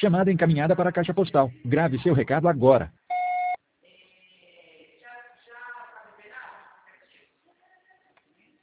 Chamada encaminhada para a caixa postal. Grave seu recado agora.